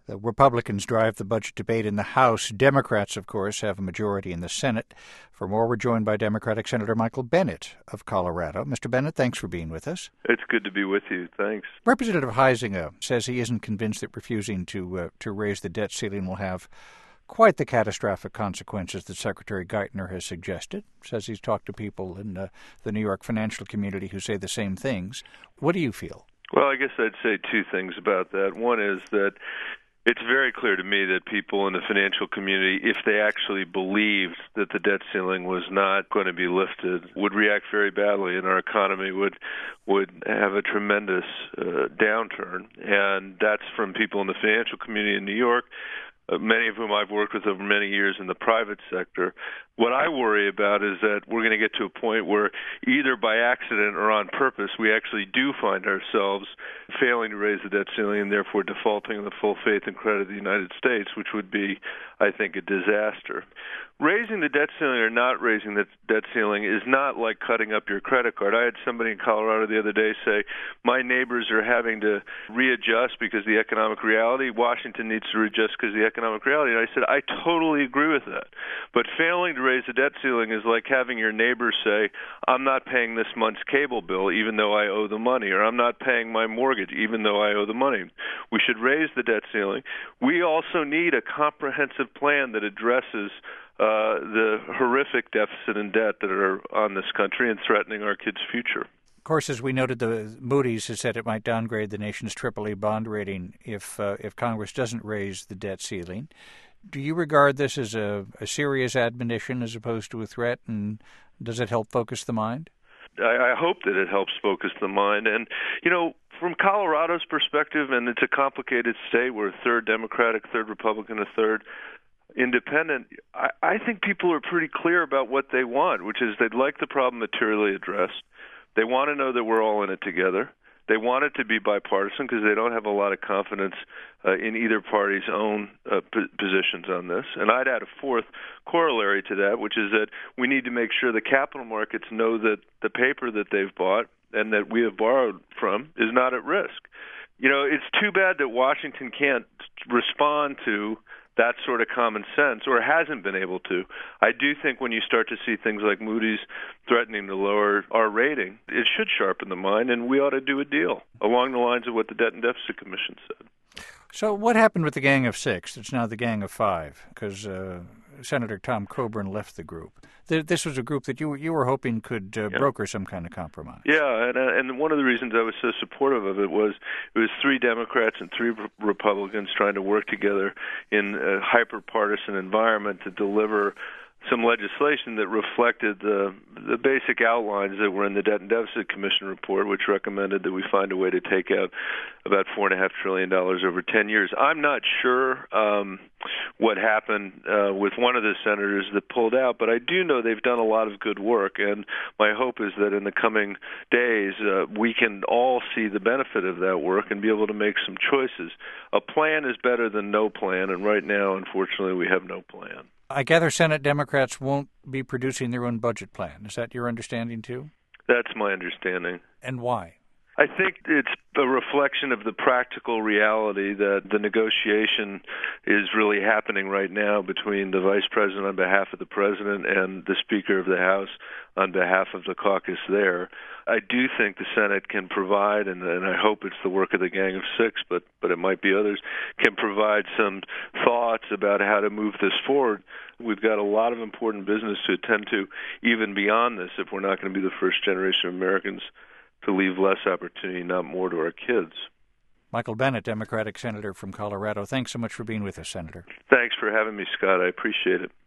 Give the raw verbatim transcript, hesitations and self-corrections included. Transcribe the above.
The Republicans drive the budget debate in the House. Democrats, of course, have a majority in the Senate. For more, we're joined by Democratic Senator Michael Bennet of Colorado. Mister Bennet, thanks for being with us. It's good to be with you. Thanks. Representative Huizenga says he isn't convinced that refusing to uh, to raise the debt ceiling will have quite the catastrophic consequences that Secretary Geithner has suggested. Says he's talked to people in uh, the New York financial community who say the same things. What do you feel? Well, I guess I'd say two things about that. One is that it's very clear to me that people in the financial community, if they actually believed that the debt ceiling was not going to be lifted, would react very badly, and our economy would would have a tremendous uh, downturn. And that's from people in the financial community in New York, uh, many of whom I've worked with over many years in the private sector. What I worry about is that we're going to get to a point where either by accident or on purpose, we actually do find ourselves failing to raise the debt ceiling and therefore defaulting on the full faith and credit of the United States, which would be, I think, a disaster. Raising the debt ceiling or not raising the debt ceiling is not like cutting up your credit card. I had somebody in Colorado the other day say, my neighbors are having to readjust because of the economic reality. Washington needs to readjust because of the economic reality. And I said, I totally agree with that. But failing to raise the debt ceiling is like having your neighbors say, I'm not paying this month's cable bill even though I owe the money, or I'm not paying my mortgage even though I owe the money. We should raise the debt ceiling. We also need a comprehensive plan that addresses uh, the horrific deficit and debt that are on this country and threatening our kids' future. Of course, as we noted, the Moody's has said it might downgrade the nation's triple A bond rating if uh, if Congress doesn't raise the debt ceiling. Do you regard this as a, a serious admonition as opposed to a threat, and does it help focus the mind? I, I hope that it helps focus the mind. And, you know, from Colorado's perspective, and it's a complicated state, we're a third Democratic, third Republican, a third Independent, I, I think people are pretty clear about what they want, which is they'd like the problem materially addressed. They want to know that we're all in it together. They want it to be bipartisan because they don't have a lot of confidence uh, in either party's own uh, p- positions on this. And I'd add a fourth corollary to that, which is that we need to make sure the capital markets know that the paper that they've bought and that we have borrowed from is not at risk. You know, it's too bad that Washington can't respond to that sort of common sense, or hasn't been able to. I do think when you start to see things like Moody's threatening to lower our rating, it should sharpen the mind, and we ought to do a deal along the lines of what the Debt and Deficit Commission said. So what happened with the Gang of Six? It's now the Gang of Five, because uh, Senator Tom Coburn left the group. This was a group that you you were hoping could uh, yeah. broker some kind of compromise. Yeah, and uh, and one of the reasons I was so supportive of it was it was three Democrats and three Republicans trying to work together in a hyper-partisan environment to deliver some legislation that reflected the the basic outlines that were in the Debt and Deficit Commission report, which recommended that we find a way to take out about four and a half trillion dollars over ten years. I'm not sure um, what happened uh, with one of the senators that pulled out, but I do know they've done a lot of good work, and my hope is that in the coming days uh, we can all see the benefit of that work and be able to make some choices. A plan is better than no plan, and right now, unfortunately, we have no plan. I gather Senate Democrats won't be producing their own budget plan. Is that your understanding, too? That's my understanding. And why? I think it's a reflection of the practical reality that the negotiation is really happening right now between the Vice President on behalf of the President and the Speaker of the House on behalf of the caucus there. I do think the Senate can provide, and, and I hope it's the work of the Gang of Six, but, but it might be others, can provide some thoughts about how to move this forward. We've got a lot of important business to attend to even beyond this if we're not going to be the first generation of Americans to leave less opportunity, not more, to our kids. Michael Bennet, Democratic Senator from Colorado. Thanks so much for being with us, Senator. Thanks for having me, Scott. I appreciate it.